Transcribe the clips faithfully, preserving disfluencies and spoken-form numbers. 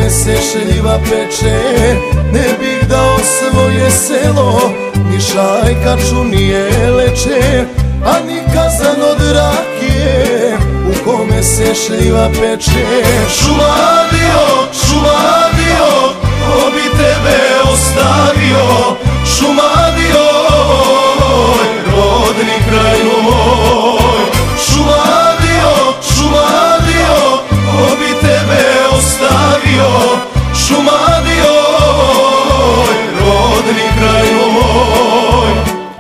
kome se šljiva peče. Ne bih dao svoje selo, ni šajkaču ni jeleče, a ni kazan od rakije u kome se šljiva peče. Šumadio, Šumadio, ko bi tebe ostavio? Šumadio, rodni kraj moj. Šumadio, Šumadio, ko bi tebe ostavio? Šumadio, rodni kraj moj.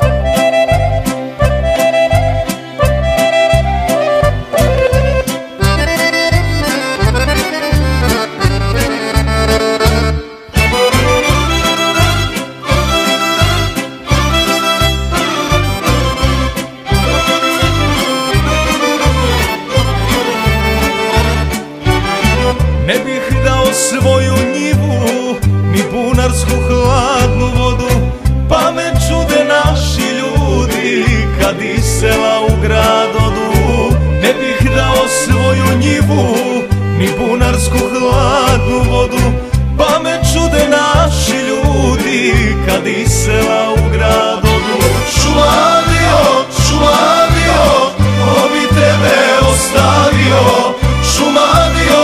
Ne bih dao svoju njivu, ni bunarsku hladnu vodu, pa me čude naši ljudi kad iz sela u grad odu. Ne bih dao svoju njivu, ni bunarsku hladnu vodu, pa me čude naši ljudi kad iz sela u grad odu. Šumadio, Šumadio, ko bi tebe ostavio? Šumadio,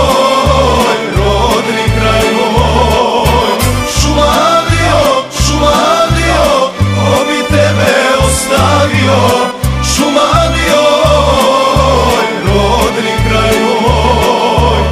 rodni kraj moj. Šumadio, Šumadio, ko bi tebe ostavio? Šumadio, rodni kraj moj.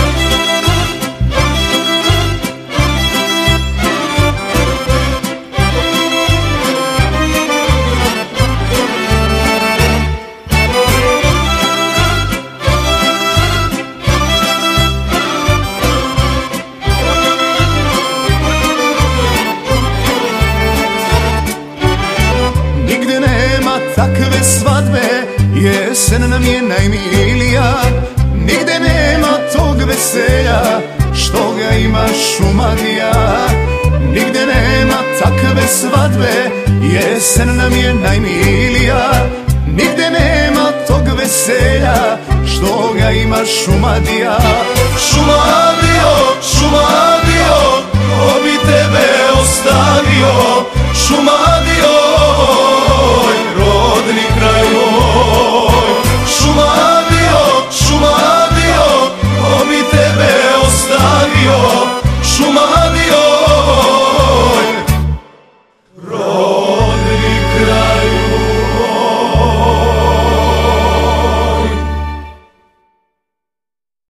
Takve svadbe, jesen nam je najmilija. Nigde nema tog veselja što ga ima Šumadija. Nigde nema takve svadbe, jesen nam je najmilija. Nigde nema tog veselja što ga ima Šumadija. Šumadio, Šumadio,